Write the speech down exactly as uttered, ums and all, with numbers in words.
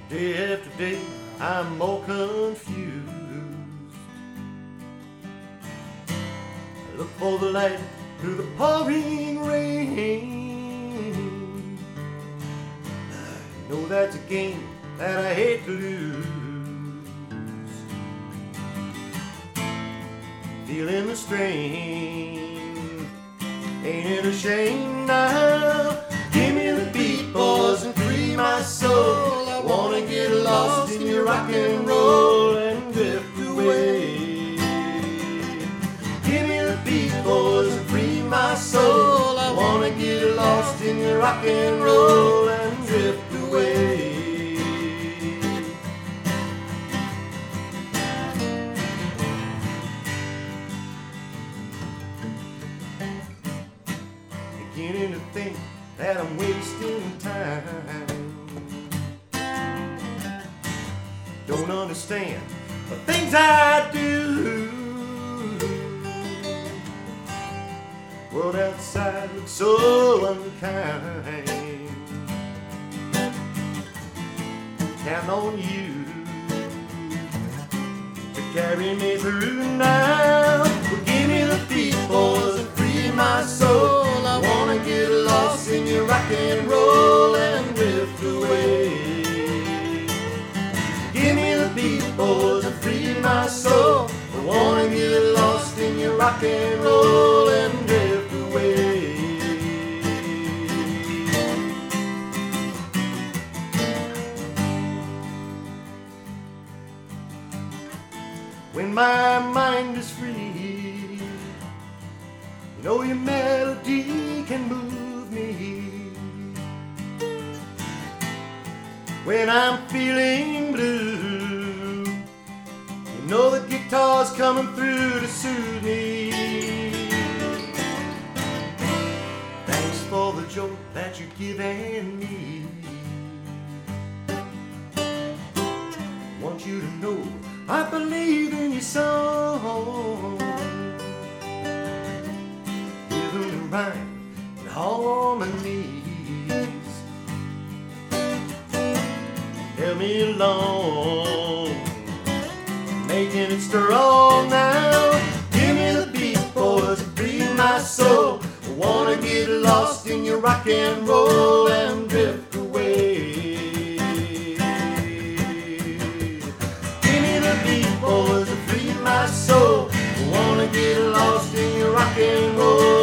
Day after day, I'm more confused. I look for the light through the pouring rain. I know that's a game that I hate to lose. Feeling the strain, ain't it a shame now? Give me the beat, boys, and free my soul. I wanna get lost in your rock and roll and drift away. Give me the beat, boys, and free my soul. I wanna get lost in your rock and roll and drift away. Beginning to think that I'm wasting time. Don't understand the things I do. World outside looks so unkind. Count on you to carry me through now. Well, give me the beat, boys, and free my soul. I wanna get lost in your rock and roll and drift away. Give me the beat, boys, and free my soul. I wanna get lost in your rock and roll and drift away. When my mind is free, you know your melody can move me. When I'm feeling blue, you know the guitar's coming through to soothe me. Thanks for the joy that you're giving me. Want you to know I believe in your song. Rhythm and rhyme and harmonies. Help me along, making it strong now. Give me the beat, boys, and free my soul. I wanna get lost in your rock and roll and drift away. Give me the beat, boys, and free my soul. I wanna get lost in your rock and roll.